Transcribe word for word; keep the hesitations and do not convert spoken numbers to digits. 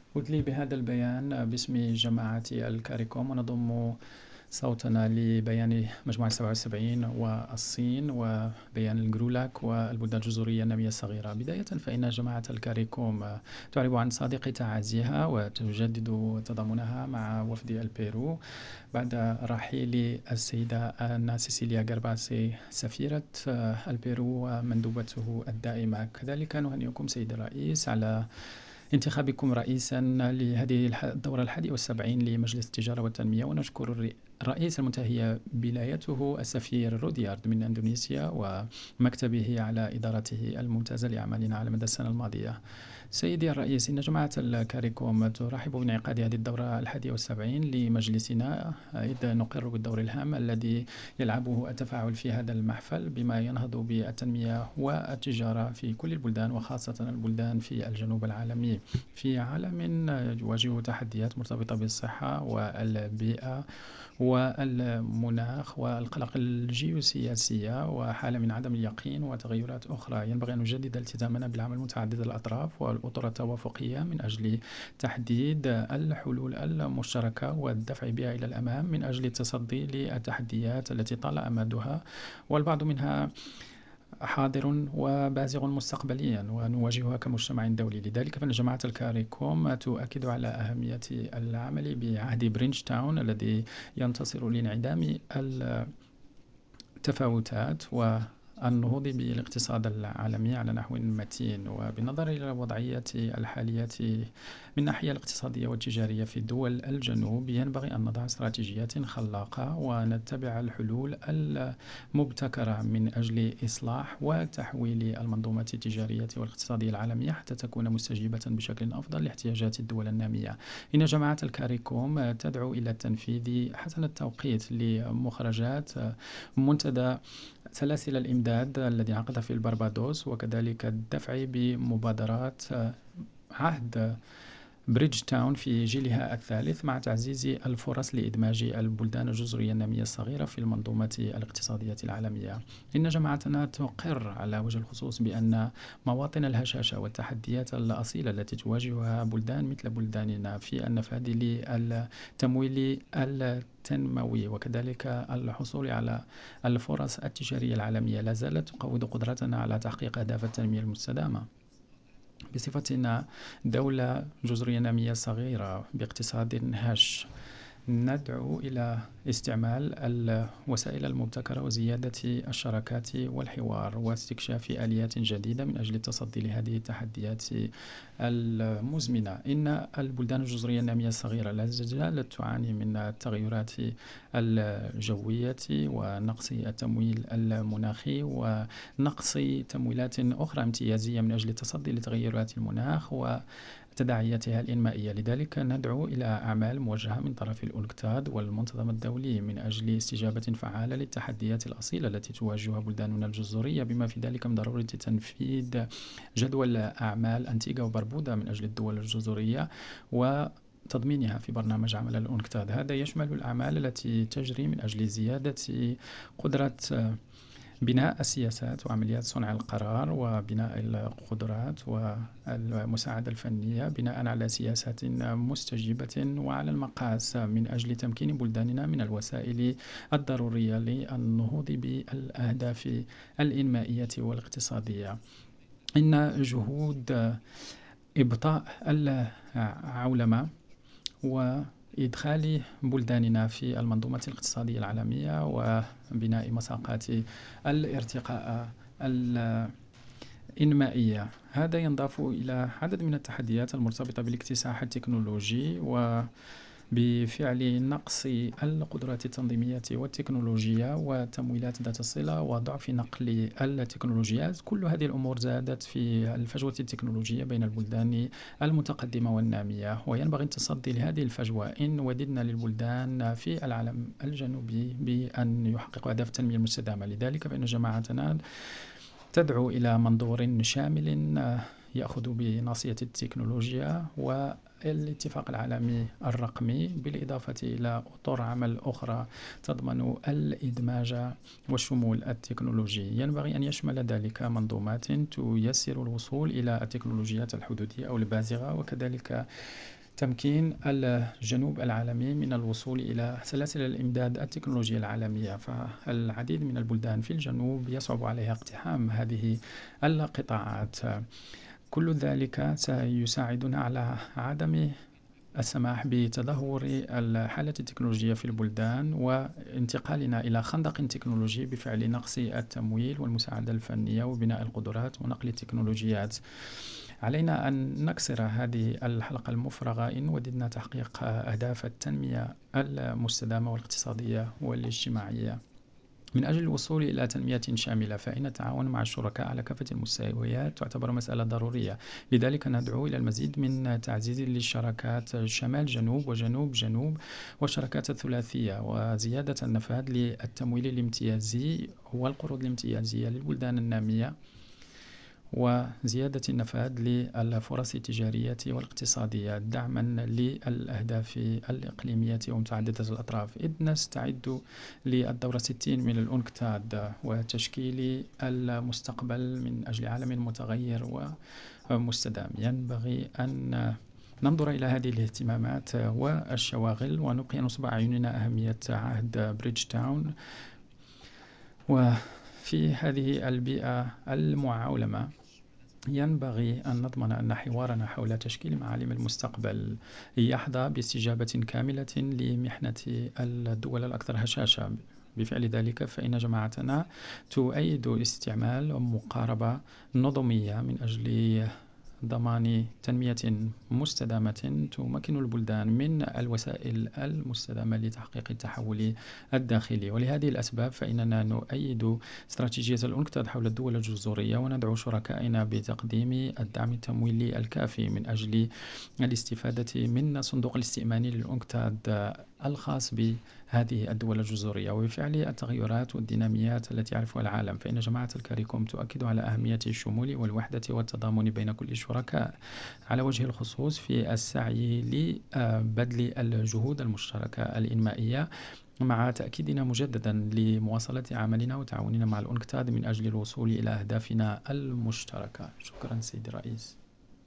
أدلي بهذا البيان باسم جماعة الكاريكوم، ونضم صوتنا لبيان مجموعة سبعة وسبعين والصين وبيان الجرولاك والبلدان الجزرية النامية الصغيرة. بداية فإن جماعة الكاريكوم تعرب عن صادق تعازيها وتجدد تضامنها مع وفد البيرو بعد رحيل السيدة أنا سيسيليا غرباسي سفيرة البيرو ومندوبته الدائمة. كذلك نهنئكم سيد الرئيس على انتخابكم رئيسا لهذه الدورة الحادية والسبعين لمجلس التجارة والتنمية، ونشكر الرئيس المنتهي بلايته السفير روديارد من أندونيسيا ومكتبه على إدارته الممتازة لأعمالنا على مدى السنة الماضية. سيدي الرئيس، إن جماعة الكاريكوم ترحب بانعقاد هذه الدورة الحادية والسبعين لمجلسنا، إذ نقر بالدور الهام الذي يلعبه التفاعل في هذا المحفل بما ينهض بالتنمية والتجارة في كل البلدان، وخاصة البلدان في الجنوب العالمي، في عالم يواجه تحديات مرتبطة بالصحة والبيئة والمناخ والقلق الجيوسياسية وحالة من عدم اليقين وتغيرات أخرى. ينبغي أن نجدد التزامنا بالعمل متعدد الأطراف والأطر التوافقية من أجل تحديد الحلول المشتركة والدفع بها إلى الأمام من أجل التصدي للتحديات التي طال أمدها، والبعض منها حاضر وبازغ مستقبليا ونواجهها كمجتمع دولي. لذلك فإن جماعة الكاريكوم تؤكد على أهمية العمل بعهد برينج تاون الذي ينتصر لانعدام التفاوتات والنهوض بالاقتصاد العالمي على نحو متين. وبالنظر إلى الوضعية الحالية من الناحية الاقتصادية والتجارية في دول الجنوب، ينبغي أن نضع استراتيجيات خلاقة ونتبع الحلول المبتكرة من أجل إصلاح وتحويل المنظومة التجارية والاقتصادية العالمية حتى تكون مستجيبة بشكل أفضل لاحتياجات الدول النامية. إن جماعة الكاريكوم تدعو إلى التنفيذ حسن التوقيت لمخرجات منتدى سلاسل الإمداد الذي عقد في البربادوس، وكذلك الدفع بمبادرات عهد بريدج تاون في جيلها الثالث مع تعزيز الفرص لإدماج البلدان الجزرية النامية الصغيرة في المنظومة الاقتصادية العالمية. إن جماعتنا تقر على وجه الخصوص بأن مواطن الهشاشة والتحديات الأصيلة التي تواجهها بلدان مثل بلداننا في النفاذ للتمويل التنموي وكذلك الحصول على الفرص التجارية العالمية لا زالت تقوض قدرتنا على تحقيق أهداف التنمية المستدامة. بصفتنا دولة جزرية نامية صغيرة باقتصاد هش، ندعو إلى استعمال الوسائل المبتكرة وزيادة الشراكات والحوار واستكشاف آليات جديدة من أجل التصدي لهذه التحديات المزمنة. إن البلدان الجزرية النامية الصغيرة لا زالت تعاني من التغيرات الجوية ونقص التمويل المناخي ونقص تمويلات أخرى امتيازية من أجل التصدي لتغيرات المناخ وتداعياتها الإنمائية. لذلك ندعو إلى أعمال موجهة من طرف الأونكتاد والمنتظم الدولي من أجل استجابة فعالة للتحديات الأصيلة التي تواجهها بلداننا الجزرية، بما في ذلك من ضرورة تنفيذ جدول أعمال أنتيغا وبربودا من أجل الدول الجزرية وتضمينها في برنامج عمل الأونكتاد. هذا يشمل الأعمال التي تجري من أجل زيادة قدرة بناء السياسات وعمليات صنع القرار وبناء القدرات والمساعدة الفنية بناء على سياسات مستجيبة وعلى المقاس من أجل تمكين بلداننا من الوسائل الضرورية للنهوض بالأهداف الإنمائية والاقتصادية. إن جهود إبطاء العولمة وإدخال بلداننا في المنظومة الاقتصادية العالمية وبناء مساقات الارتقاء الإنمائية، هذا ينضاف إلى عدد من التحديات المرتبطة بالاكتساح التكنولوجي وبفعل نقص القدرات التنظيمية والتكنولوجية وتمويلات ذات الصلة وضعف نقل التكنولوجيات. كل هذه الأمور زادت في الفجوة التكنولوجية بين البلدان المتقدمة والنامية، وينبغي التصدي لهذه الفجوة إن وددنا للبلدان في العالم الجنوبي بأن يحققوا أهداف التنمية المستدامة. لذلك فإن جماعتنا تدعو إلى منظور شامل يأخذ بناصية التكنولوجيا والاتفاق العالمي الرقمي، بالإضافة إلى أطر عمل أخرى تضمن الإدماج والشمول التكنولوجي. ينبغي أن يشمل ذلك منظومات تيسر الوصول إلى التكنولوجيات الحدودية أو البازغة، وكذلك تمكين الجنوب العالمي من الوصول إلى سلاسل الإمداد التكنولوجية العالمية. فالعديد من البلدان في الجنوب يصعب عليها اقتحام هذه القطاعات. كل ذلك سيساعدنا على عدم السماح بتدهور الحالة التكنولوجية في البلدان وانتقالنا إلى خندق تكنولوجي بفعل نقص التمويل والمساعدة الفنية وبناء القدرات ونقل التكنولوجيات. علينا أن نكسر هذه الحلقة المفرغة إن وددنا تحقيق أهداف التنمية المستدامة والاقتصادية والاجتماعية. من أجل الوصول إلى تنمية شاملة فإن التعاون مع الشركاء على كافة المستويات تعتبر مسألة ضرورية. لذلك ندعو إلى المزيد من تعزيز للشراكات شمال جنوب وجنوب جنوب والشراكات الثلاثية وزيادة النفاذ للتمويل الامتيازي والقروض الامتيازية للبلدان النامية وزيادة النفاذ للفرص التجارية والاقتصادية دعما للأهداف الإقليمية ومتعددة الأطراف، إذ نستعد للدورة ستين من الأونكتاد وتشكيل المستقبل من أجل عالم متغير ومستدام. ينبغي أن ننظر إلى هذه الاهتمامات والشواغل ونبقي نصب أعيننا أهمية عهد بريدج تاون. وفي هذه البيئة المعولمة ينبغي أن نضمن أن حوارنا حول تشكيل معالم المستقبل يحظى باستجابة كاملة لمحنة الدول الأكثر هشاشة. بفعل ذلك فإن جماعتنا تؤيد استعمال مقاربة نظمية من أجل ضمان تنمية مستدامة تمكن البلدان من الوسائل المستدامة لتحقيق التحول الداخلي. ولهذه الأسباب فإننا نؤيد استراتيجية الأونكتاد حول الدول الجزرية وندعو شركائنا بتقديم الدعم التمويلي الكافي من أجل الاستفادة من صندوق الاستئمان للأونكتاد الخاص بهذه الدول الجزرية. وبفعل التغيرات والديناميات التي يعرفها العالم فإن جماعة الكاريكوم تؤكد على أهمية الشمول والوحدة والتضامن بين كل الشركاء، على وجه الخصوص في السعي لبذل الجهود المشتركة الإنمائية مع تأكيدنا مجددا لمواصلة عملنا وتعاوننا مع الأونكتاد من أجل الوصول إلى أهدافنا المشتركة. شكرا سيدي الرئيس.